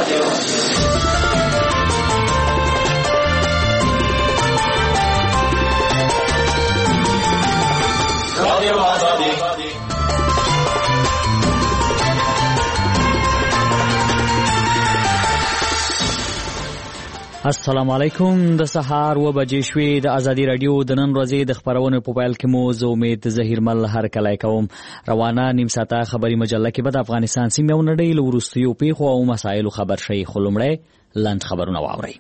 السلام علیکم. د سهار و بجې شوې. د ازادي رادیو د نن ورځې د خبرونو په پیل کې مو زه امید ظهیر مل هرکلی کوم. روانه نیم ساعته خبري مجله کې به د افغانستان سیمې او نړۍ له وروستیو پیښو او مسایلو خبر شي. خو لومړی لنډ خبرونه واورئ.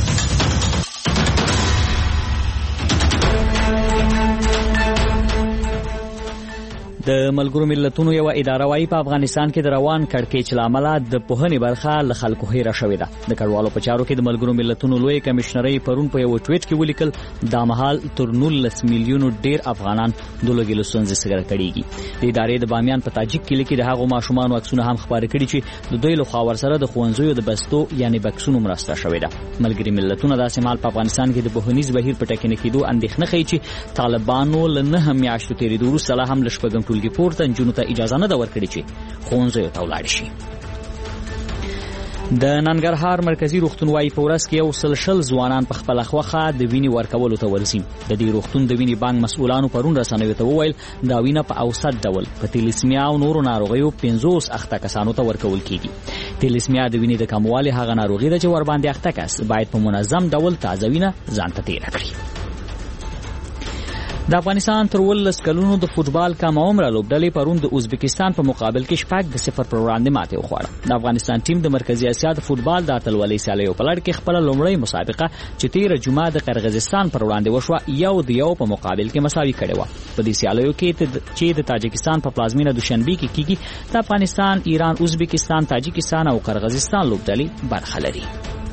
د ملګرو ملتونو یو اداره وايي په افغانستان کې د روان کړکېچ له امله د پوهنې برخه له خلکو هېره شوې ده. د کډوالو په چارو کې د ملګرو ملتونو لوی کمشنرۍ پرون په یو ټویټ کې ولیکل دا مهال تر 19 میلیونو ډیر افغانان د لوږې له ستونزې سره کړيږي. د ادارې د بامیان په تاجک کلي کې د هغو ماشومانو عکسونه هم خپاره کړي چې د دوی له خوا ورسره د ښوونځیو د بستو یعنی بکسونو مرسته شوې ده. ملګري ملتونه داسې مهال په افغانستان کې د پوهنیز بهیر په ټکنۍ کېدو اندېښنه ښیي چې طالبانو له 9 میاشتو تېرېدو وروسته لا هم له شپږم ټولګي پورته نجونو ته اجازه نه ده ورکړې چې ښوونځیو ته ولاړ شي. د ننګرهار مرکزی روغتون وايي په ورځ کې 100 ځوانان په خپل خوخه د وینې ورکولو ته ورځي. د دې روغتون د وینې بانک مسؤلانو پرون رسنیو ته وویل دا وینه په اوسط ډول په تیلیسمیا او نورو ناروغیو 50 اخته کسانو ته ورکول کیږي. تیلیسمیا د وینې د کموالي هغه ناروغي ده چې ور باندې اخته کس باید په منظم ډول تازه وینه ځان ته تیر کړي. د افغانستان تر 19 کلونو د فوټبال کم عمره لوبډلې پرون د ازبکستان په مقابل کې 0 پر وړاندې ماتې وخوړه. د افغانستان ټیم د مرکزی اسیا د فوټبال د اتلولۍ سیالیو په لړ کې خپل لومړی مسابقه چې 13 جمعه د قرغیزستان پر وړاندې وشوه یو په مقابل کې مساوي کړې و. په دې سیالیو کې چې د تاجکستان په پلازمینه دوشنبه کې کیږي د افغانستان، ایران، ازبکستان، تاجکستان او قرغیزستان لوبډلې برخه لري.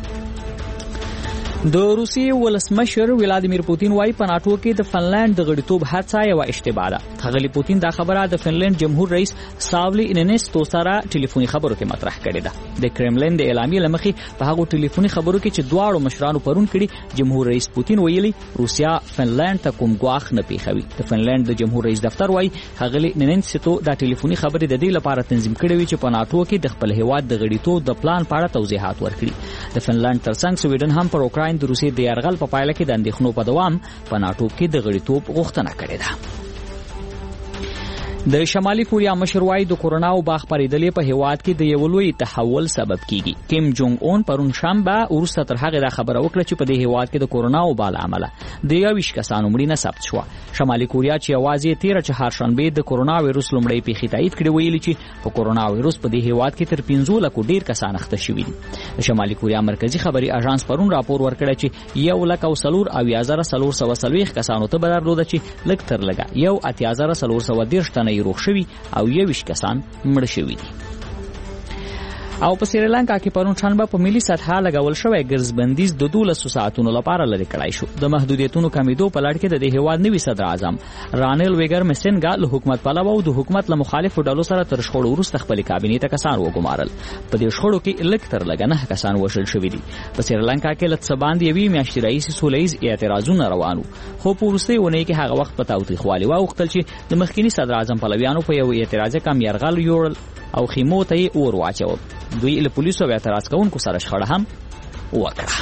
د روسیې ولسمشر ولادیمیر پوتین وايي په ناتو کې د فنلند د غړیتوب هڅه یو اشتباه ده. ښاغلی پوتین دا خبره د فنلند جمهور رئیس ساولی اینینستو سره ټلیفوني خبرو کې مطرح کړې ده. د کرملین د اعلامیې لمخې په هغه ټلیفوني خبرو کې چې دواړو مشرانو پرون کړي جمهور رئیس پوتین ویلي روسیا فنلند ته کوم ګواښ نه پیښوي. د فنلند د جمهور رئیس دفتر وايي ښاغلی اینینستو دا ټلیفوني خبرې د دې لپاره تنظیم کړې وي چې په ناتو کې د خپل هیواد د غړیتوب د پلان په اړه توضیحات ورکړي. د فنلند ترڅنګ سویډن هم پر اوکراین د روسیې د یرغل په پایله کې د اندېښنو په دوام په ناتو کې د غړیتوب غوښتنه کړې ده. د شمالي کوریا مشر وايي د کورونا او باغ پریدلې په هیواد کې د یو لوی تحول سبب کیږي. کیم جونګ اون پرون شنبه ورسته تر هغه د خبره وکړه چې په دې هیواد کې د کورونا او بال عمله د 21 کسانو مړینه ثبت شوه. شمالي کوریا چې یوازې 13 چهارشنبه د کورونا وایروس لومړی پیښې تایید کړې ویلي چې په کورونا وایروس په دې هیواد کې تر 15 لک ډیر کسان اخته شوي دي. د شمالي کوریا مرکزی خبري اژانس پرون راپور ورکړ چې 1,04,440 کسانو ته بدرلوده چې لک تر لګه 1,84,410 تنه روغ شوي او 21 کسان مړ شوي دي. او په سریلانکا کې پرون شنبه په ملي سطحه لګول شوی ګرځبندیز د 12 ساعتونو لپاره لري کړای شو. د محدودیتونو کمیدو په لړ کې د هیواد نوي صدر اعظم رانیل ویګر مسنګا له حکومت پلوه او د حکومت له مخالفو ډلو سره تر شخړو وروسته خپل کابینې ته کسان وګمارل. په دې شخړو کې لږ تر لږه 9 کسان وژل شوي دي. په سریلانکا کې لږ څه باندې یوې میاشتې راهیسې سوله ییز اعتراضونه روان وو، خو په وروستۍ اونۍ کې هغه وخت په تاوتریخوالي واوښتل چې د مخکینی صدر اعظم پلویانو په یو اعتراضي کم یرغل یوړل او خیمو ته یې اور واچول. دوی له پولیسو او اعتراض کوونکو سره شخړه هم وکړه.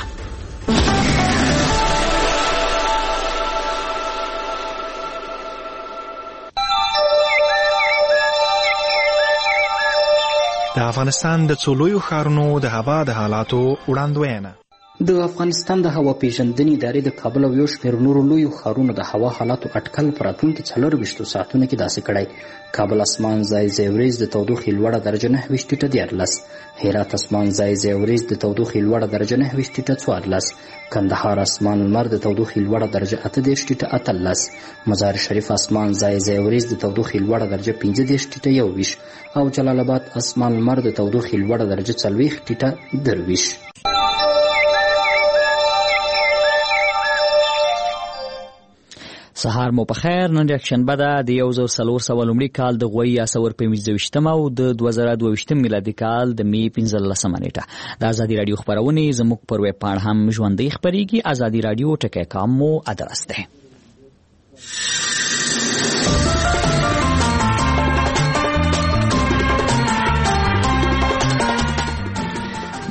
د افغانستان د څلورو ښارونو د هوا د حالاتو وړاندوینه. د افغانستان د هوا پیژندنې ادارې د کابل او یو شمېر نورو لویو ښارونو د هوا حالاتو اټکل په راتلونکي 24 ساعتونو کې داسې کړی. کابل اسمان ځای ځای وریځ د تودوخې لوړه درجه 29 ټیټه 14. هرات اسمان ځای ځای وریځ د تودوخې لوړه درجه 29 ټیټه 14. کندهار اسمان لمر د تودوخې لوړه درجه 28 ټیټه 18. مزار شریف اسمان ځای ځای وریځ د تودوخې لوړه درجه 15 ټیټه 21. او جلال آباد اسمان لمر د تودوخې لوړه درجه 40 ټیټه 23. سهار مو په خیر. نن یکشنبه ده د 1400 لومړي کال د غوي اسور په 25 او د 2022 میلادي کال د می 15 نیټه. د ازادي رادیو خبرونه زموږ پر ویب پاڼه هم ژوندۍ خبريږي. ازادي رادیو ټکی.com مو ادرس ده.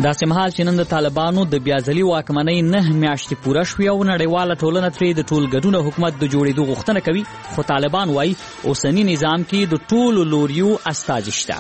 داسې مهال چې نن د طالبانو د بیاځلي واکمنۍ 9 میاشتې پوره شوې او نړیواله ټولنه ترې د ټولګډونه حکومت د جوړېدو غوښتنه کوي، خو طالبان وایي اوسني نظام کې د ټولو لوریو استازي شته.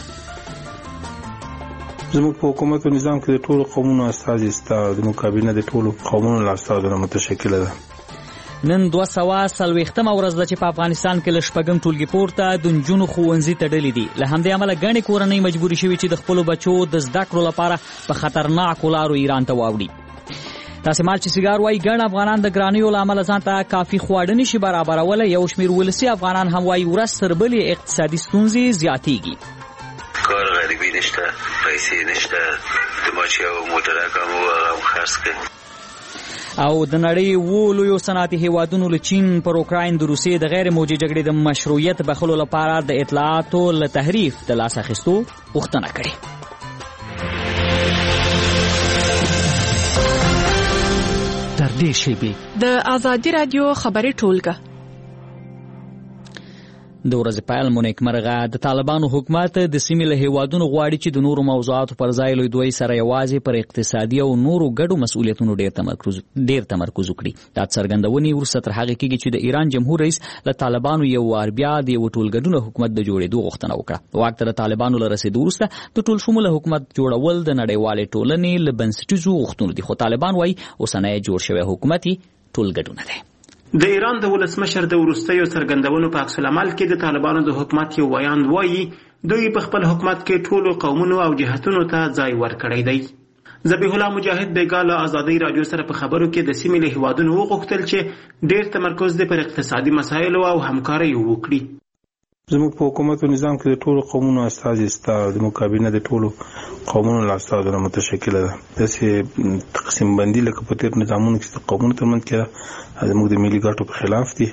زموږ په حکومت او نظام کې د ټولو قومونو استازي شته، د مقابله د ټولو قومونو له استازو متشکله ده. نن 240مه ورځ ده چې په افغانستان کې له شپږم ټولګي پورته د نجونو ښوونځي تړلي دي. له همدې امله ګڼې کورنۍ مجبورې شوې چې د خپلو بچو د زده کړو لپاره په خطرناکو لارو ایران ته واوړي. داسې مال چې سیګار وایي ګڼ افغانان د ګرانیو له امله ځان ته کافي خواړه نشي برابرولی. یو شمېر ولسي افغانان هم وایي ورځ تر بلې اقتصادي ستونزې زیاتېږي. کار غریبي نشته، پیسې نشته، د ماچ یو موټرک هم هغه خرڅ کړي. او د نړۍ لویو صنعتي هیوادونو له چین پر اوکراین د روسیې د غیر موجي جګړې د مشروعیت بخښلو لپاره د اطلاعاتو له تحریف د لاس اخیستو غوښتنه کړې. تر دې شیبې د آزادي رادیو خبري ټولګه د ورځې پیل مو نیکمرغه. د طالبانو حکومت د سیمې له هیوادونو غواړي چې د نورو موضوعاتو پر ځای له دوی سره یوازې پر اقتصادي او نورو ګډو مسؤلیتونو ډیر تمرکز وکړي. دا څرګندونې وروسته تر هغې کېږي چې د ایران جمهور رئیس له طالبانو یو وار بیا د یو ټولګډونه حکومت د جوړېدو غوښتنه وکړه. واک ته د طالبانو له رسېدو وروسته د ټول شموله حکومت جوړول د نړیوالې ټولنې له بنسټیزو غوښتنو دي، خو طالبان وایي اوسنی جوړ شوی حکومت ټولګډونه دی. د ایران د ولسمشر د وروستیو څرګندونو په عکس العمل کې د طالبانو د حکومت یو ویاند وایي دوی په خپل حکومت کې ټولو قومونو او جهتونو ته ځای ورکړی دی. ذبیح الله مجاهد بیګا له آزادۍ رادیو سره په خبرو کې د سیمې له هیوادونو وغوښتل چې ډېر تمرکز دې پر اقتصادي مسایلو او همکارۍ وکړي. زموږ په حکومت او نظام کې د ټولو قومونو استازي شته، د مقابله د ټولو قومونو له استازو متشکله ده. داسې تقسیم بندي لکه په تېر نظامونو کې د قومونو ترمنځ کېده زموږ د ملي ګټو په خلاف دي.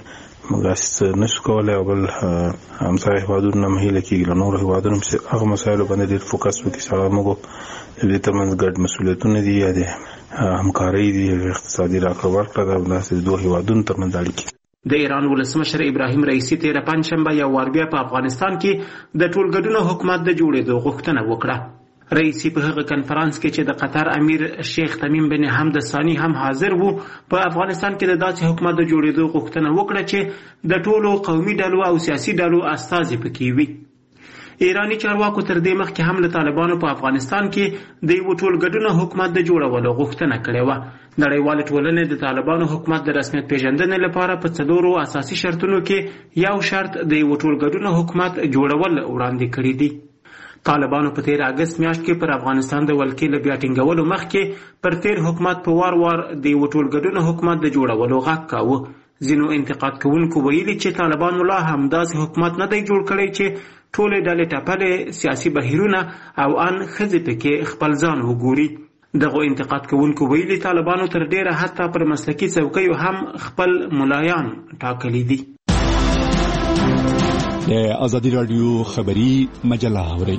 موږ نشو کولی او بل همسایه هیوادونو نه مهیله کېږي له نورو هیوادونو هغه مسایلو باندې ډېر فوکس وکړي چې هغه موږ د دې ترمنځ ګډ مسؤلیتونه دي یا د همکارۍ دي، اقتصادي راکړه ورکړه ده، داسې دوه هیوادونو ترمنځ اړیکې. د ایران ولسمشر ابراهیم رئیسی تېره پنجشنبه یو وار بیا په افغانستان کې د ټولګډونه حکومت د جوړېدو غوښتنه وکړه. رئیسی په هغه کنفرانس کې چې د قطر امیر شیخ تمیم بن حمد ثانی هم حاضر وو په افغانستان کې د داسې حکومت د جوړېدو غوښتنه وکړه چې د ټولو قومي ډلو او سیاسي ډلو استازي پکې وي. ایرانی چارواکو تر دې مخکې هم له طالبانو په افغانستان کې د یو ټولګډونه حکومت د جوړولو غوښتنه کړې وه. نړیوالې ټولنې د طالبانو حکومت د رسمیت پیژندنې لپاره په 4 اساسي شرطونو کې یو شرط د یو ټولګډونه حکومت جوړول وړاندې کړی دی. طالبانو په 13 اگست میاشت کې پر افغانستان د ولکې له بیا ټینګولو مخکې پر تیر حکومت په وار د یو ټولګډونه حکومت د جوړولو غږ کاوه. ځینو انتقاد کوونکو ویلي چې طالبانو لا هم داسې حکومت نه دی جوړ کړی چې ټولې ډلې ټپلې سیاسي بهیرونه او ان ښځې پکې خپل ځان وګوري. دغه انتقاد کوونکو ویلي طالبانو تر ډیره حتی پر مسلکي څوکیو هم خپل ملایان ټاکلي دي. د آزادي رادیو خبري مجله اورئ.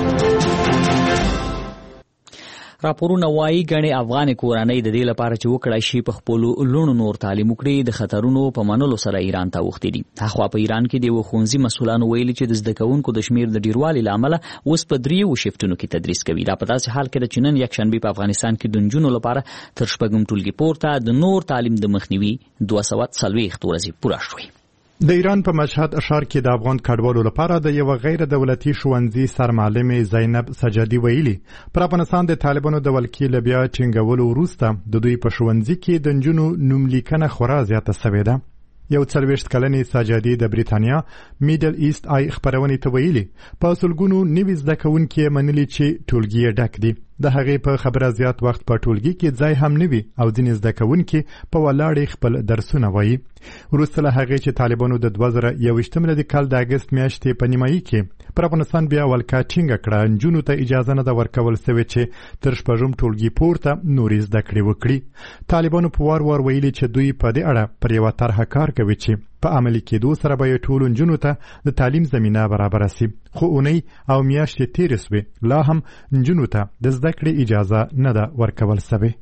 راپورونه وایي ګڼې افغان کورنۍ د دې لپاره چې وکړای شي په خپلو لوڼو نور تعلیم وکړي د خطرونو په منلو سره ایران ته اوښتي دي. هخوا په ایران کې د یو ښوونځي مسؤلانو ویلي چې د زده کوونکو د شمېر د ډیروالي له امله اوس په 3 شفټونو کې تدریس کوي. دا په داسې حال کې ده چې نن یکشنبې په افغانستان کې د نجونو لپاره تر شپږم ټولګي پورته د نور تعلیم د مخنیوي 240 ورځې پوره شوې. د ایران په مشهد ښار کې د افغان کډوالو لپاره د یو غیر دولتي ښوونځي سرمعلم زینب سجادي ویلي پر افغانستان د طالبانو د ولکې له بیا ټینګولو وروسته د دوی په ښوونځي کې د نجونو نوملیکنه خورا زیاته سوې ده. یو 40 کلنې سجادي د بریتانیا میډل ایست آی خبرونې ته ویلي په سلګونو نوي زده کوونکي منلي چې ټولګي یې ډک دي. د هغې په خبره زیات وخت په ټولګي کې ځای هم نه وي او ځینې زده کوونکي په ولاړې خپل درسونه وایي. وروسته له هغې چې طالبانو د 2021 میلادي کال د اګست میاشتې په نیمایي کې پر افغانستان بیا ولکه ټینګه کړه، نجونو ته اجازه نه ده ورکول سوې چې تر شپږم ټولګي پورته نورې زده کړې وکړي. طالبانو په وار ویلي چې دوی په دې اړه پر یوه طرحه کار کوي چې په عملي کېدو سره به یې ټولو نجونو ته د تعلیم زمینه برابره سي. خو اونۍ او میاشتې تېرې سوې لا هم نجونو ته د زده کړې اجازه نه ده ورکول سوې.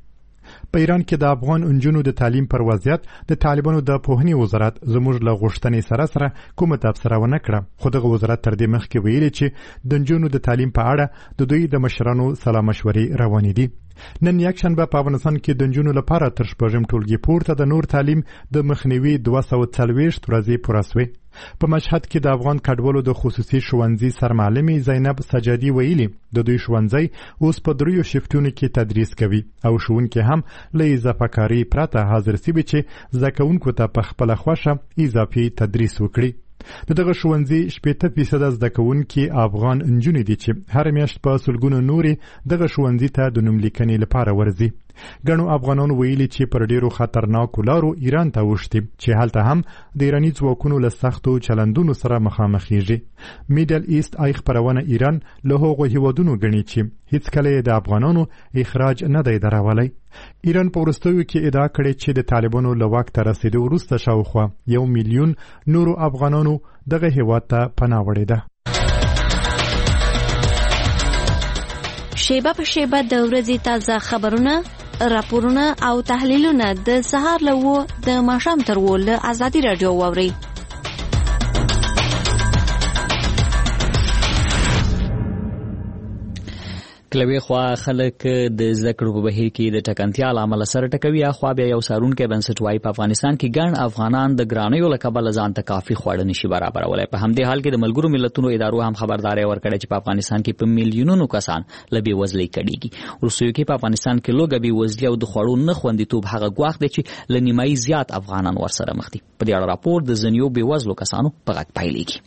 په ایران کې د افغان انجونو د تعلیم پر وضعیت د طالبانو د پوهنې وزارت زموږ له غوښتنې سره کومه تبصره ونه کړه، خو دغه وزارت تر دې مخکې ویلي چې د انجونو د تعلیم په اړه د دوی د مشرانو سلا مشورې روانې دي. نن یکشنبه په افغانستان کې د انجونو لپاره تر شپږم ټولګي پورته د نور تعلیم د مخنیوي 240 ورځې پوره شوې. په مشهد کې د افغان کډوالو د خصوصي ښوونځي سرمعلمې زینب سجادي ویلي د دوی ښوونځی اوس په 3 شفټونو کې تدریس کوي او ښوونکي هم له اضافه کاري پرته حاضر سوي چې زده کوونکو ته په خپله خوښه اضافي تدریس وکړي. د دغه ښوونځي 80% زده کوونکي افغان نجونې دي چې هر میاشت په سلګونو نورې دغه ښوونځي ته د نوم لیکنې لپاره ورځي. ګڼو افغانانو ویلي چې پر ډیرو خطرناکو لارو ایران ته وشتي چې هلته هم د ایراني ځواکونو له سختو چلندونو سره مخامخېږي. میډل ایست آی خپرونه ایران له هغو هیوادونو ګڼي چې هیڅکله د افغانانو اخراج نه دی دراولی. ایران په وروستیو کې ادعا کړې چې د طالبانو له واک ته رسیدو وروسته شاوخوا 1 میلیون نورو افغانانو دغه هیواد ته پناه وړې ده. شیبه په شیبه د ورځې تازه خبرونه، راپورونه او تحلیلونه د سهار له 9 د ماښام تر 10 له ازادي رادیو واورئ. کلوي خوا خلک د ذکر په بهیر کې د ټکنتیا لامل سره ټکوي، اخوا بیا یو سارونکي بنسټ وايي په افغانستان کې ګڼ افغانان د ګرانیو له کبله ځان ته کافي خواړه نشي برابرولای. په همدې حال کې د ملګرو ملتونو ادارو هم خبرداري ورکړې چې په افغانستان کې په میلیونونو کسان له بېوزلۍ کډېږي. وروستیو کې په افغانستان کې لوږه، بېوزلي او د خوړو نه خوندیتوب هغه ګواښ دی چې له نیمایي زیات افغانان ورسره مخ دي. په دې اړه راپور د ځینو بېوزلو کسانو په غږ پیلېږي.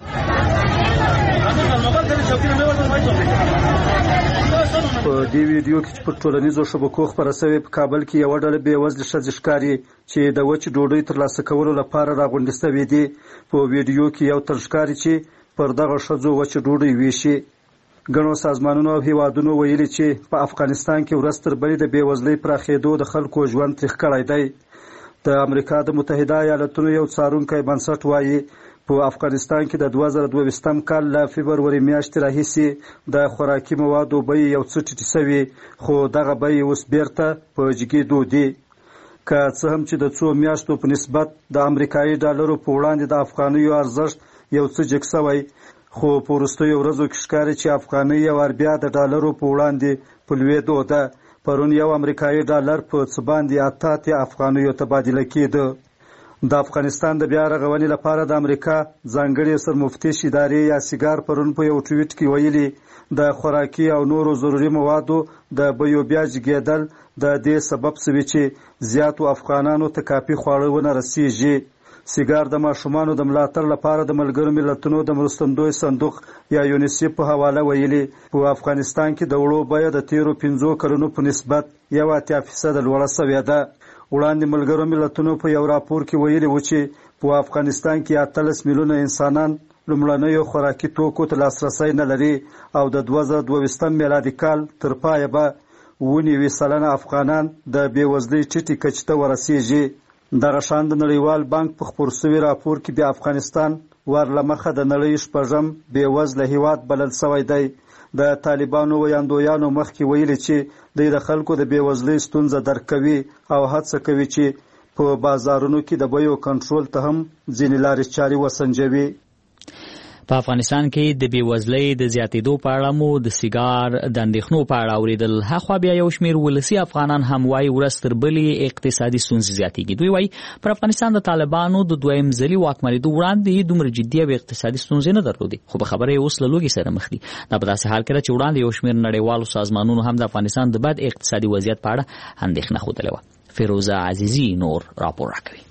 په دې ویډیو کې په ټولنیزو شبکو خبره شوې په کابل کې یو ډله بېوزله ښځې ښکاري چې د وچې ډوډۍ ترلاسه کولو لپاره راغونډې شوې دي. په ویډیو کې یو تن ښکاري چې پر دغه ښځو وچې ډوډۍ ویشي. ګڼو سازمانونو او هیوادونو ویلي چې په افغانستان کې ورځ تر بلې د بېوزلۍ پراخېدو د خلکو ژوند تریخ کړی دی. د امریکا د متحده ایالتونو یو څارونکی بنسټ وایي په افغانستان کې د 2022م کال له فبروري میاشتې راهیسې د خوراکي موادو بیې یو څه ټیټې شوې، خو دغه بیې اوس بیرته په جګېدو دي. که څه هم چې د څو میاشتو په نسبت د امریکایي ډالرو په وړاندې د افغانیو ارزښت یو څه جګ شوی، خو په وروستیو ورځو کې ښکاري چې افغانۍ یو وار بیا د ډالرو په وړاندې په لوېدو ده. پرون یو امریکایي ډالر په څه باندې 88 افغانیو تبادله کېده. د افغانستان د بیا رغونې لپاره د امریکا ځانګړې سرمفتش ادارې یا سیګار پرون په یو ټویټ کې ویلي د خوراکي او نورو ضروري موادو د بیو بیا جګېدل د دې سبب شوي چې زیاتو افغانانو ته کافي خواړه ونه رسیږي. سیګار د ماشومانو د ملاتړ لپاره د ملګرو ملتونو د مرستندوی صندوق یا یونیسیف په حواله ویلي په افغانستان کې د وړو بیه د تیرو 5 کلونو په نسبت 80% لوړه شوې ده. وړاندې ملګرو ملتونو په یو راپور کې ویلي و چې په افغانستان کې 18 میلیونه انسانان لومړنیو خوراکي توکو ته لاسرسی نه لري او د 2022 میلادي کال تر پایه به 90% افغانان د بېوزلۍ ټیټې کچې ته ورسیږي. دغه شان د نړیوال بانک په خپور شوي راپور کې د افغانستان ورلمخه د نړۍ 6م بېوزله هیواد بلل شوی دی. د طالبانو ویاندویانو مخکې ویلي چې دوی د خلکو د بېوزلۍ ستونزه درک کوي او هڅه کوي چې په بازارونو کې د بیو کنټرول ته هم ځینې لارې چارې وسنجوي. په افغانستان کې د بېوزلۍ د زیاتېدو په اړه مو د سیګار د اندېښنو په اړه اورېدل. هاخوا بیا یو شمېر ولسي افغانان هم وایي ورځ تر بلې اقتصادي ستونزې زیاتېږي. دوی وایي پر افغانستان د طالبانو د دویم ځلي واکمنېدو وړاندې دومره جدي او اقتصادي ستونزې نه درلودې، خو په خبره یې اوس له لوږې سره مخ دي. دا په داسې حال کې ده چې وړاندې یو شمېر نړیوالو سازمانونو هم د افغانستان د بد اقتصادي وضعیت په اړه اندېښنه ښودلې وه. فیروزه عزیزي نور راپور راکوي.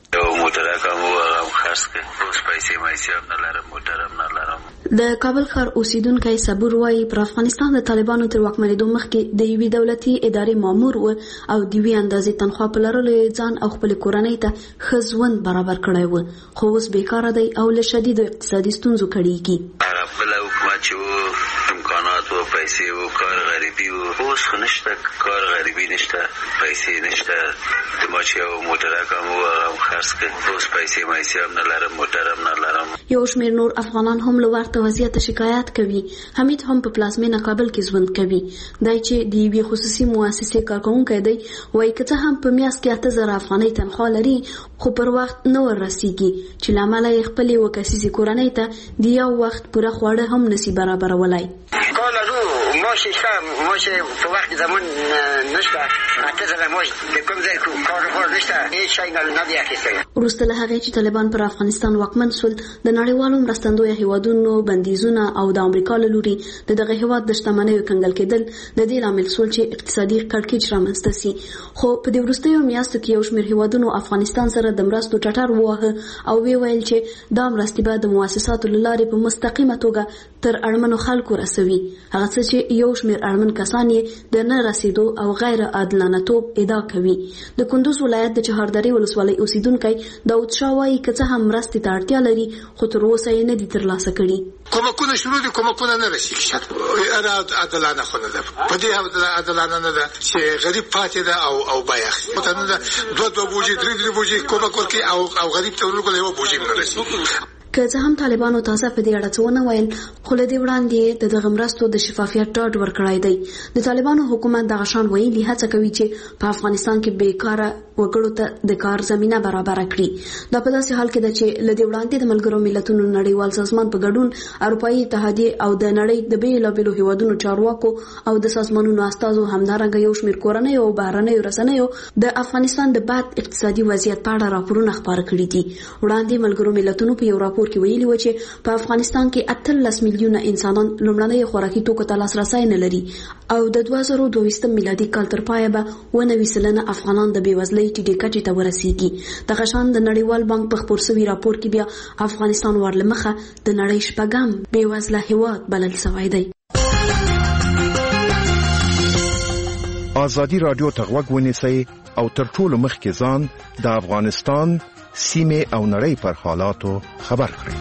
د کابل ښار اوسیدونکی صبور وایي پر افغانستان د طالبانو تر واکمنېدو مخکې د یوې دولتي ادارې مامور و او د یوې اندازې تنخوا په لرلو ځان او خپلې کورنۍ ته ښه ژوند برابر کړی و، خو اوس بیکاره دی او له شدیدو اقتصادي ستونزو کړېږي. بله حکومت چې و امکانات و پیسې و کار غریبي و اوس خو نشته کار غریبي نشته پیسې نشته د ما چې یو موټرک هم و هغه هم خرڅ کړ اوس پیسې مایسې هم نه لرم موټر هم نه لرم. یو شمېر نور افغانان هم له ورته وضعیته شکایت کوي. حمید هم په پلازمینه کابل کې ژوند کوي. دی چې د یوې خصوصي مؤسسې کارکوونکی دی وایي که څه هم په میاشت کې 8,000 افغانۍ تنخوا لري خو پر وخت نه وررسیږي چې له امله یې خپلې وکسیزې کورنۍ ته د یو وخت پوره خواړه هم نشي برابرولای. کار لرو ماش شته ماش په وخت زمان نشته 8,000 ماش د کوم ځای کار نشته هیڅ شی نه دی اخیستی. وروسته له هغې چې طالبان پر افغانستان واکمن شول د نړیوالو مرستندویه هیوادونو بندیزونه او د امریکا له لوري د دغه هیواد د شتمنیو کنګل کېدل د دې لامل شول چې اقتصادي کړکېچ رامنځته سي. خو په دې وروستیو میاشتو کې یو شمېر هیوادونو افغانستان سره د مرستو ټټر وواهه او ویې ویل چې دا مرستې به د مؤسساتو له لارې په مستقیمه توګه تر اړمنو خلکو رسوي. هغه څه چې یو شمېر اړمن کسان یې د نه رسیدو او غیر عادلانه توب ادعا کوي. د کندوز ولایت د چهاردرې ولسوالۍ اوسیدونکی داود شاه وایي که څه هم مرستې ته اړتیا لري خو تر اوسه یې نه دي ترلاسه کړي. کومکونه شروع دي کومکونه نه رسیږي عادلانه خو نه ده په دې عادلانه نه ده چې غریب پاتې ده او بایخ متنه ده دوه بوجي درې بوجي کومک ورکي او غریب ته ورکول یو بوجي نه رسیږي. که څه هم طالبانو تازه په دې اړه څه ونه ویل خو له دې وړاندې د دغه مرستو د شفافیت ډاډ ورکړی دی. د طالبانو حکومت دغه شان ویلي هڅه کوي چې په افغانستان کې بیکاره وګړو ته د کار زمینه برابر کړي. دا په داسې حال کې ده چې له دې وړاندې د ملګرو ملتونو نړیوال سازمان په ګډون اروپایي اتحادیې او د نړۍ د بېلابېلو هیوادونو چارواکو او د سازمانونو استازو همدارنګه یو شمېر کورنیو او بهرنیو رسنیو د افغانستان د بد اقتصادي وضعیت په اړه راپورونه خپاره کړي دي. وړاندې ملګرو ملتونو په یو راپور کې ویلي و چې په افغانستان کې 18 میلیونه انسانان لومړنۍ خوراکي توکو ته لاسرسی نه لري او د 2022 میلادي کال تر پایه به 90% افغانان د بېوزلۍ ټیټې کچې ته ورسیږي. دغه شان د نړیوال بانک په خپور شوي راپور کې بیا افغانستان ورلمخه د نړۍ شپږم بېوزله هیواد بلل شوی دی. ازادي رادیو ته غوږ ونیسئ او تر ټولو مخکې ځان د افغانستان سیمه او نړۍ پر حالاتو خبر کړئ.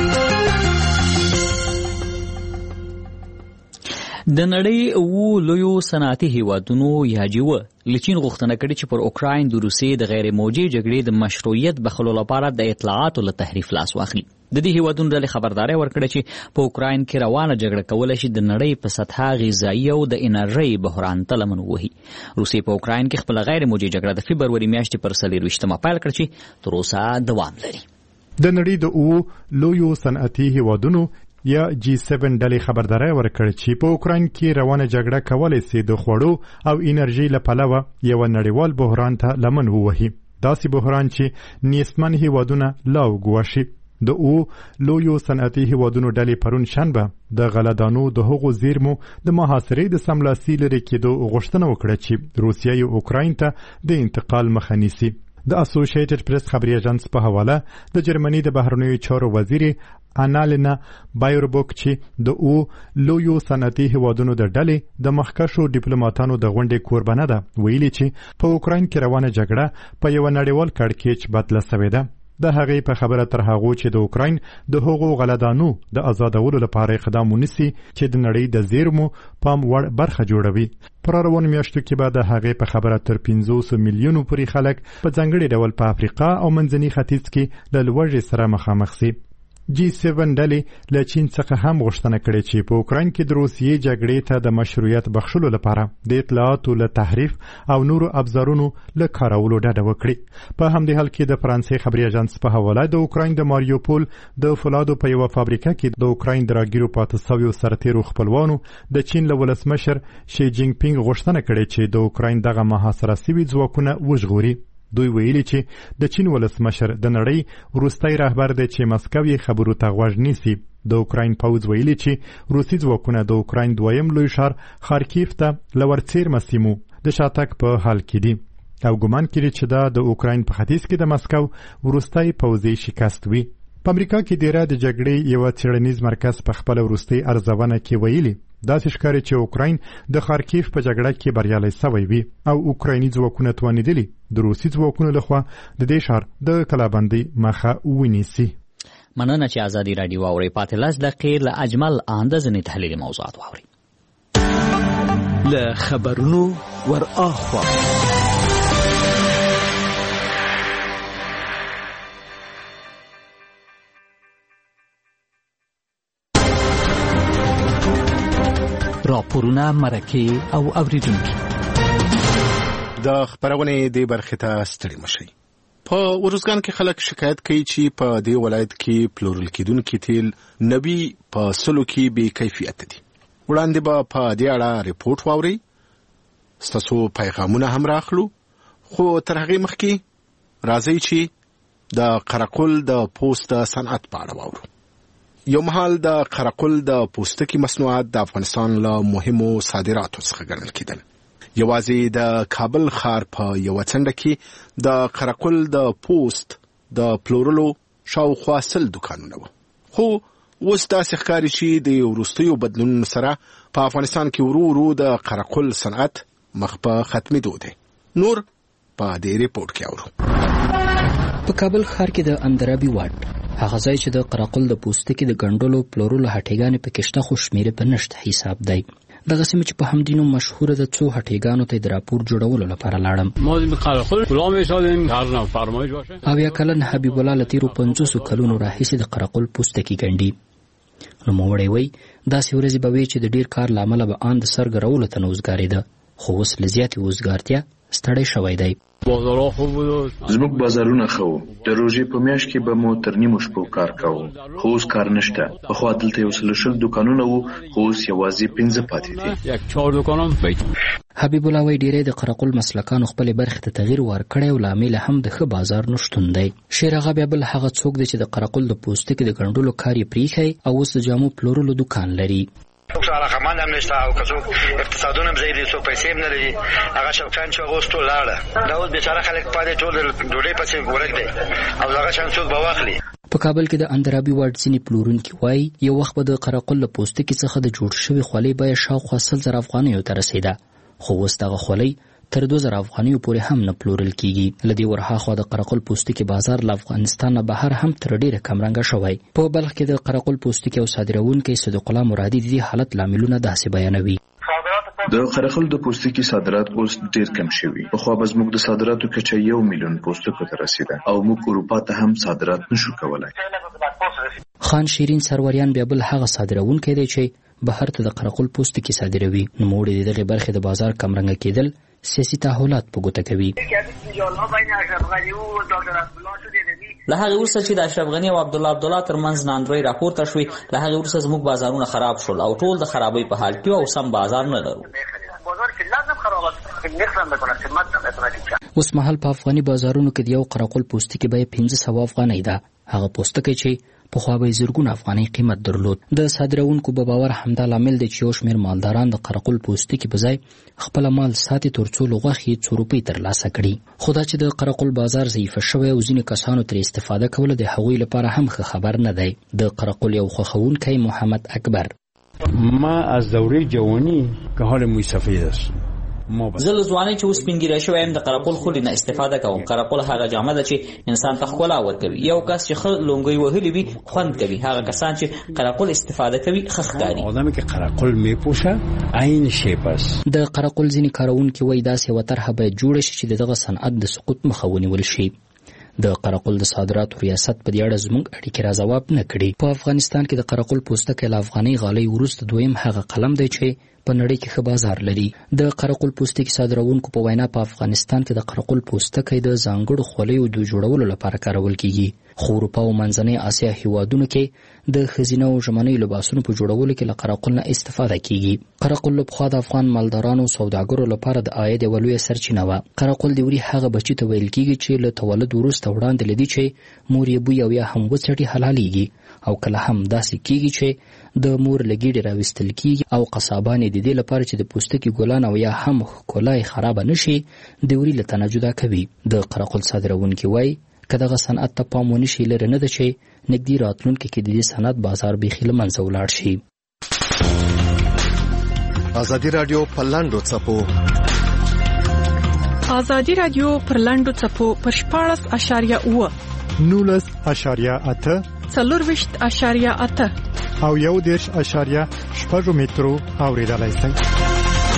د نړۍ لویو صنعتي هیوادونو یا جیو لچین غوښتنه کړې چې پر اوکراین د روسیې د غیر موجي جګړې د مشروعیت بخښلو لپاره د اطلاعاتو له تحریف لاس واخلي. د دې هیوادونو ډلې خبرداري ورکړه چې په اوکراین کې روانه جګړه کولای شي د نړۍ په سطحه غذایي او د انرژۍ بحران ته لمن ووهي. روسیې په اوکراین کې خپل غیر موجي جګړه د فبروري میاشتې پر 24 پیل کړه چې تر اوسه دوام لري. د نړۍ د لویو صنعتي هیوادونو یا G7 ډلې خبرداري ورکړه چې په اوکراین کې روانه جګړه کولای شي د خوړو او انرژي له پلوه یو نړیوال بحران ته لمن ووهي. داسې بحران چې نیستمن هیوادونه لا وګواښي. د لویو صنعتي هیوادونو ډلې پرون شنبه د غلهدانو د هغو زیرمو د محاصرې د سملاسي لري کېدو غوښتنه وکړه چې روسیه یې اوکراین ته د انتقال مخه نیسي. د اسوسییټډ پریس خبري اژانس په حواله د جرمني د بهرنیو چارو وزیر انالینا بایربوک چې د لویو صنعتي هیوادونو د ډلې د مخکښو ډیپلوماټانو د غونډې کوربانه ده ویلي چې په اوکراین کې روانه جګړه په یو نړیوال کړکېچ بدله شوې ده. د هغې په خبره تر هغو چې د اوکراین د هغو غلهدانو د آزادولو لپاره اقدام ونیسي چې د نړۍ د زیرمو پام وړ برخه جوړوي. پر روانو میاشتو کې به د هغې په خبره تر 500 میلیونو پورې خلک په ځانګړي ډول په افریقا او منځني ختیځ کې له لوږې سره مخامخ شي. G7 ډلې له چین څخه هم غوښتنه کړې چې په اوکراین کې د روسیې جګړې ته د مشروعیت بخښلو لپاره د اطلاعاتو له تحریف او نورو ابزارونو له کارولو ډډه وکړي. په همدې حال کې د فرانسې خبري اژانس په حواله د اوکراین د ماریوپول د فولادو په یوه فابریکه کې د اوکراین د راګیرو پاتې شویو سرتیرو خپلوانو د چین له ولسمشر شي جینګ پینګ غوښتنه کړې چې د اوکراین دغه محاصره شوي ځواکونه وژغوري. دوی ویلي چې د چین ولسمشر د نړۍ وروستی رهبر دی چې مسکو یې خبرو ته غوږ نیسي. د اوکراین پوځ ویلي چې روسي ځواکونه د اوکراین دویم لوی ښار خارکیف ته له ورڅیرمه سیمو د شاتګ په حال کې دي او ګمان کوي چې دا د اوکراین په ختیځ کې د مسکو وروستی پوځي شکست وي. په امریکا کې ډیره د جګړې یو څېړنیز مرکز په خپل وروستي ارزونه کې ویلي داسې ښکاري چې اوکراین د خارکیف په جګړه کې بریالی شوی وي او اوکرایني ځواکونه توانیدلي د روسي ځواکونو لخوا د دې ښار د کلابندۍ مخه ونیسي. مننه چې ازادي رادیو اوري. پاتې 10 دقیقې له اجمل اندازې تحلیل موضوعات واوري. له خبرونو ور اخوا راپورونه مرکه او اوریدونکي د خبرونه دی برخه ته ستړي مشي. په ورزګان کې خلک شکایت کوي چې په دې ولایت کې پلورل کېدونکي تیل نبی په سلو کې بې کیفیت دي. وړاندې به په دې اړه ریپورت واوري. ستاسو پیغامونه هم راخلو، خو تر هغې مخکې راځي چې د قرقل د پوست صنعت په اړه واورو. یو مهال د قرقل د پوستکي مصنوعات د افغانستان له مهمو صادراتو څخه ګڼل کېدل. یوازې د کابل ښار په یو څنډه کې د قرقل د پوست د پلورلو شاوخوا 100 دکانونه وو. خو اوس داسې ښکاري چې د وروستیو بدلونونو سره په افغانستان کې ورو ورو د قرقل صنعت مخ په ختمېدو دی. نور په دې ریپورت کې اورو. په کابل ښار کې د اندرابي واټ هغه ځای چې د قرقل د پوستکي د ګنډلو پلورلو هټیګانې پکې شته، خو شمېرې په نشته حساب دی. دغه سیمه چې په همدینو مشهوره د څو هټیګانو ته د راپور جوړولو لپاره لاړم. او یا کلن حبیب الله لتیرو 500 کلونو راهیسې د قرقل پوستکي ګنډي. نوموړی وایي داسې ورځې به وي چې د ډیر کار له امله به آن د سر ګرولو ته نه وزګارېده، خو اوس له زیاتې وزګارتیا ستړی شوی دی. زموږ بازارونه ښه وو. د روژې په میاشت کې به مو تر نیمو شپو کار کوو، خو اوس کار نشته. پخوا دلته یو 100 دکانونه وو، خو اوس یوازې 5 پاتې دي. حبیب الله وایي ډیری د قرقل مسلکانو خپلې برخې ته تغییر ورکړی او لامل هم د ښه بازار نشتون دی. شیر هغه بیا بل هغه څوک دی چې د قرقل د پوستکي د ګنډلو کار یې پریښی او اوس د جامو پلورلو دکان لري. څوک علاقمند هم نشته او که څوک اقتصادونه هم ضعیف دي، څوک پیسې هم نه لري. هغه شوقیان چې هغه اوس ټول لاړه، دا اوس بیچاره خلک پاتې ټول د ډوډۍ پسې ورک دی او دغه شان څوک به واخلي. په کابل کې د اندرابي واټ ځینې پلورونکي وایي یو وخت به د قرقل له پوستکي څخه د جوړ شوي خولۍ بیه شاوخوا 100,000 افغانیو ته رسېده، خو اوس دغه خولۍ تر 2,000 افغانیو پورې هم نه پلورل کیږي. له دې ورهاخوا د قرقل پوستکي بازار له افغانستان نه بهر هم تر ډیره کمرنګه شوی. په بلخ کې د قرقل پوستکي او صادروونکي صدیق الله مرادي د دې حالت لاملونه داسې بیانوي. د قرقل د پوستکي صادرات اوس ډیر کم شوي. پخوا به زموږ د صادراتو کچه 1 میلیون پوستکو ته رسیده او موږ اروپا ته هم صادرات نشو کولای. خان شیرین سروریان بیا بل هغه صادروونکی دی چې بهر ته د قرقل پوستکي صادروي. نوموړی د دغې برخې د بازار کمرنګه کېدل سیاسي تحولات په ګوته کوي. له هغه وروسته چې د اشرف غنی او عبدالله ترمنځ ناندرۍ راپورته شوې، له هغه وروسته زموږ بازارونه خراب شول او ټول د خرابۍ په حال کې او سم بازار نه لرو. اوس مهال په افغاني بازارونو کې د یو قرقل پوستکي بیه 500 افغانۍ ده. هغه پوستکی چې پخوا به زرګونه افغانۍ قیمت درلود. د صادروونکو په باور همدا لامل دی چې یو شمېر مالداران د قرقل پوستکي په ځای خپل مال ساتي ترڅو له غوښې 2 روپۍ ترلاسه کړي. خو دا چې د قرقل بازار ضعیفه شوی او ځینې کسانو ترې استفاده کوله د هغوی لپاره هم ښه خبر نه دی. د قرقل یو خوښوونکی محمد اکبر: ما از دوره جوانی که حال موی سفید است. زه له ځوانۍ چې اوس سپینګیری شوی یم د قرقل خولې نه استفاده کوم. قرقل هغه جامه ده چې انسان ته ښکلا ورکوي. یو کس چې ښه لونګۍ وهلي وي خوند کوي. هغه کسان چې قرقل استفاده کوي ښه ښکاري. آدمی که قرقل میپوشه عین شیپ است. د قرقل ځینې کاروونکي وایي داسې یوه طرحه باید جوړه شي چې د دغه صنعت د سقوط مخه ونیول شي. د قرقل د صادراتو ریاست په دې اړه زموږ اړیکې را ځواب نه کړي. په افغانستان کې د قرقل پوستکی له افغاني غالۍ وروسته دویم هغه قلم دی چې په نړۍ کې ښه بازار لري. د قرقل پوستکي صادروونکو په وینا په افغانستان کې د قرقل پوستکی د ځانګړو خولیو د جوړولو لپاره کارول کیږي، خو اروپا او منځنۍ اسیا هیوادونو کې د ښځینه او ژمنیو لباسونو په جوړولو کې له قرقل نه استفاده کیږي. قرقل له پخوا د افغان مالدارانو او سوداګرو لپاره د عاید یوه لویه سرچینه وه. قرقل د وري هغه بچي ته ویل کیږي چې له تولد وروسته وړاندې له دې چې مور یې بوی او یا هم وڅټي حلالېږي، او کله هم داسې کیږي چې د مور له ګیډې راویستل کیږي او قصابان د دې لپاره چې د پوستکي ګلان او یا هم ښکلا یې خرابه نشي د وري له تنه جدا کوي. د قرقل صادروونکي وایي که دغه صنعت ته پام ونه شي لرې نه ده چې نږدې راتلونکي کې د دې صنعت بازار بیخي له منځه ولاړ شي. ازادي راډیو په لاندو څپو ازادي راډیو پر لاندو څپو پر 14.8 19.8 40.8 او 1.8 مترو اوریدلای شئ.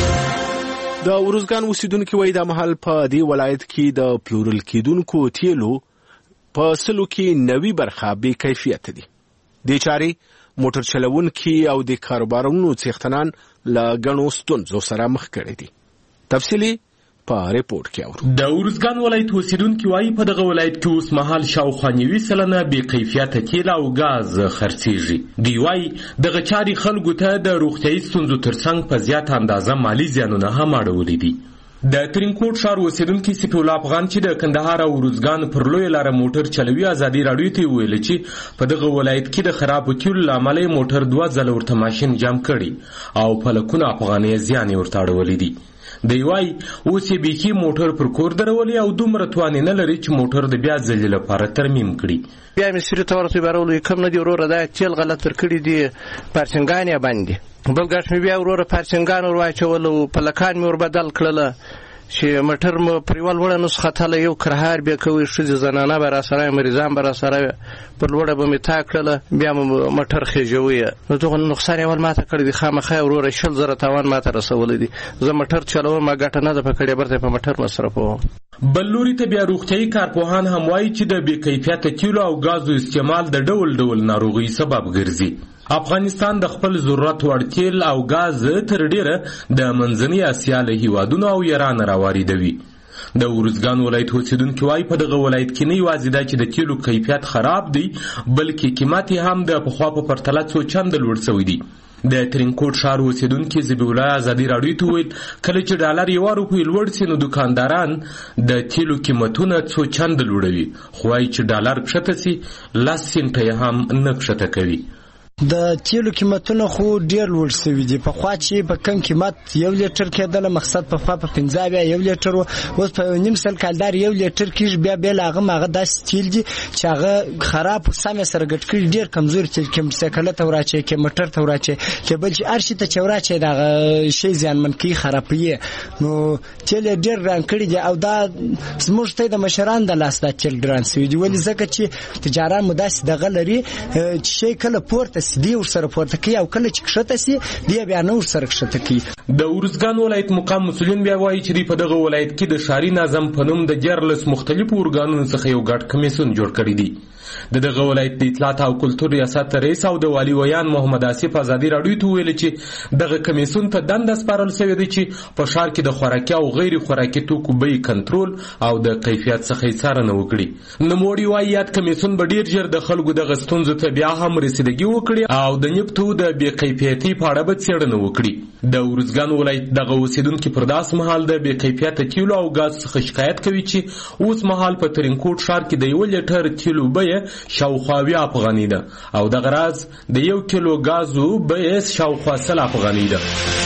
د ورزګان اوسیدونکو وایي د محل په دې ولایت کې د پلورل کېدونکو تیلو په سلو کې 90 برخه بې کیفیت دي. د چاري موټر چلوونکي او د کاروبارونو څښتنان له غنو ستونزو سره مخ کړي دي. تفصیلی په ریپورت کې اورو. د ورزګان ولایت اوسیدونکو وایي په دغه ولایت کې اوس مهال شاوخوا 90% بې کیفیت تیل او غاز خرڅېږي. دی وایي دغه چاري خلکو ته د روغتیايي ستونزو ترڅنګ په زیات اندازه مالی زیانونه هم اړولي دي. د ترینکوټ ښار اوسیدونکي سیف الله افغان چې د کندهار او ورزګان پر لوی لاره موټر چلوي ازادي راډیو ته ویل چې په دغه ولایت کې د خرابو تیلو له امله موټر 2 ځله ورته ماشین جام کړي او په لکونه افغانۍ زیان ورته اړولي دي. دی وایي اوس یې بیخي موټر پر کور درولي او دومره توان نه لري چې موټر د بیا ځلې لپاره ترمیم کړي. بیا مې سری ته ورته بارولو کم نه دی وروره دا تیل غلط ورکړي دي پارچنګان یې باندې بل ګاش مې بیا وروره پارچنګان ور واچول او پلکان مې ور بدل کړل چې موټر مو پریوال وړه نسخه تله یو کرهار بیا کوي شې زنانه بر سره مریضان بر سره پر وړه به مې تا کړل بیا موټر خېجوي نو ته نقصان یې ول ماته کړی دی خامخا وروره شل زره تاوان ماته رسول دي زه موټر چلوم ما ګټه نه ده پکړې برته په موټر مصرفوم. بلوري ته بیا روغتيایي کارپوهان هم وایي چې د بې کیفیت تیلو او غازو استعمال د ډول ډول ناروغي سبب ګرځي. افغانستان د خپل ضرورت وړ تیل او غاز تر ډیره د منځنۍ اسیا له هیوادونو او ایران راواردوي. د ورزګان ولایت اوسیدونکو وایي په دغه ولایت کې نه یوازې دا چې د تیلو کیفیت خراب دی بلکې قیمت هم د پخوا په پرتله څو چنده لوړ شوی دی. د ترینکوټ ښار اوسیدونکي ذبیح الله ازادي راډیو ته وویل کله چې ډالر 1 روپۍ لوړ شي نو دکانداران د تیلو قیمتونه څو چنده لوړوي خو وایي چې ډالر کښته سي 10 سنټه هم نه کښته کوي. د تیلو قیمتونه خو ډیر لوړ شوي دي. په خوا چې په کم قیمت 1 لیټر کېدل مقصد په خوا په 15 بیا 1 لیټر اوس په نیم سل کالدار 1 لیټر کې بیا هغه ماغه داس تیل دي چې هغه خراب سم سره ګټ کړي ډیر کمزور تیل کې مسکله ته وراچي کې موټر ته وراچي چې بل چې ارشي ته چوراچي دا شی ځانمن کې خرابوي نو تیل ډیر ران کړي دي او دا زموږ ته د مشران د لاس د تیل ډران سوي دي ولې ځکه چې تجارت مداس دغه لري چې شی کله پورته دی ور سره پورته کوي او کله چې کښته سي دی بیا نور سره کښته کوي. د ورزګان ولایت مقام مسولین بیا وایي چې په دغه ولایت کې د شاري نظم په نوم د جرلس مختلفو ارګانونو څخه یو ګډ کمیسیون جوړ کړی دی. دغه ولایت د اطلاعات او کلتور ریاست رئیس او د والی ویان محمد آصف ازادي راډیو ته ویل چې دغه کمیسیون ته دنده سپارل شوې ده چې په ښار کې د خوراکي او غیر خوراکي توکو بیې کنټرول او د کیفیت څخه څارنه وکړي. نوموړي وایي یاد کمیسیون به ډیر ژر د خلکو دغه ستونزو ته بیا هم رسیدګي وکړي او د نفتو د بې کیفیتي په اړه به څېړنه وکړي. د ورزګان ولایت دغه اوسیدونکي پر داس مهال د بې کیفیته تیلو او غاز څخه شکایت کوي چې اوس مهال په ترینکوټ ښار کې د 1 لیټر تیلو بیه شاوخوا 20 افغانۍ ده او دغه راز د 1 کیلو غازو بیه شاوخوا 100 افغانۍ ده.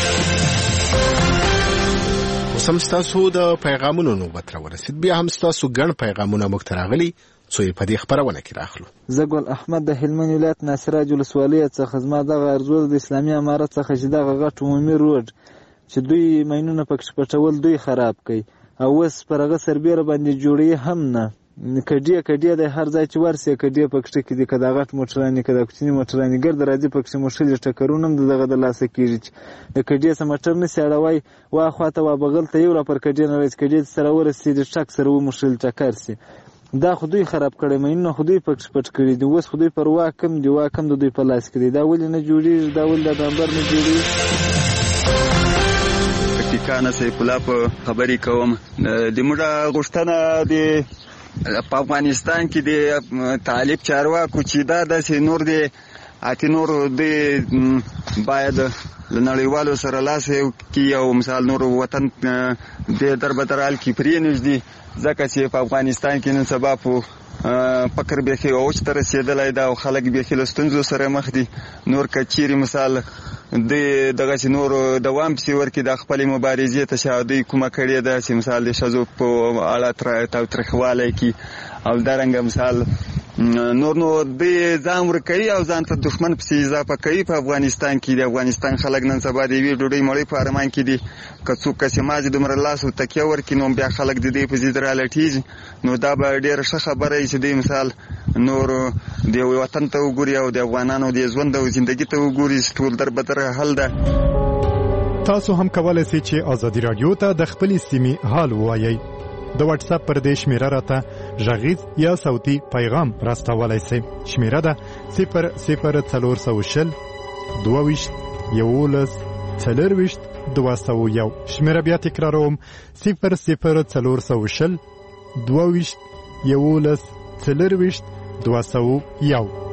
اوس هم ستاسو د پیغامونو نوبت راورسید. بیا هم ستاسو ګڼ پیغامونه موږ ته راغلي څو یې په دې خپرونه کې راخلو. زه ګل احمد د هلمند ولایت ناصراج ولسوالۍ څخه زما دغه ارزو د اسلامي امارت څخه چې دغه غټ عمومي روډ چې دوی ماینونه پکې پټول دوی خراب کړي او اوس پر هغه سربیره باندې جوړي هم نه کډې د هر ځای چې ورسې کډې پکې کې دي کدا غټ موټرانی کدا کوچنی موټرانی ګرد راځي پکې مشکل ټکرونه دغه د لاسه کیږي د کډې سم موټر نه سیړوي وا خواته وا بغل ته یو را پر کډې نه راځي کډې سره ورسې د ټک سره و مشکل ټکر سي دا خودی خراب کړي مینه خودی پټ کړي دی اوس خودی پر واکم دی واکم د دوی په لاس کې دی دا ولې نه جوړي دا ولې د نمبر نه جوړي. کانه سیف الله په خبرې کوم د موږ غوښتنه دی په افغانستان کې د طالب چارواکو چې دا د نور دی اته نور دی باید لنړیوالو سره لاس کې او مثال نور وطن د دربدرال کې پرې نږدې ځکه چې په افغانستان کې نن سبا په فقر به کې اوچ تر رسیدلای دا او خلک به کې لستونزو سره مخ دي نور کچيري مثال دغه نور دوام چې ورکې د خپل مبارزې ته شاهدي کومه کړې ده چې مثال د شذو په اړه تاریخواله کې او درنګ مثال نور نو د ځان ورکړي او ځان ته دښمن په اضافه کوي. په افغانستان کې د افغانستان خلک نن سبا د وی ډوډۍ مړی په ارمان کې دي کڅو کسي ماجد عمر الله سو تکي ورکې نو بیا خلک د دې په زیات رالټیږي نو دا به ډېر ښه خبره چې د مثال نور د وطن ته وګوري او د افغانانو د ژوند او ژوندۍ ته وګوري ټول در بدر حل ده. تاسو هم کولای شئ چې ازادي رادیو ته د خپلې سیمې حال ووایئ. د واتس اپ پر دې شمیره راته غږیز یا صوتي پیغام راستولای شئ. شمیره ده 00420 22 11 4 شمیره بیا تکراروم 00420 22 11 4 201.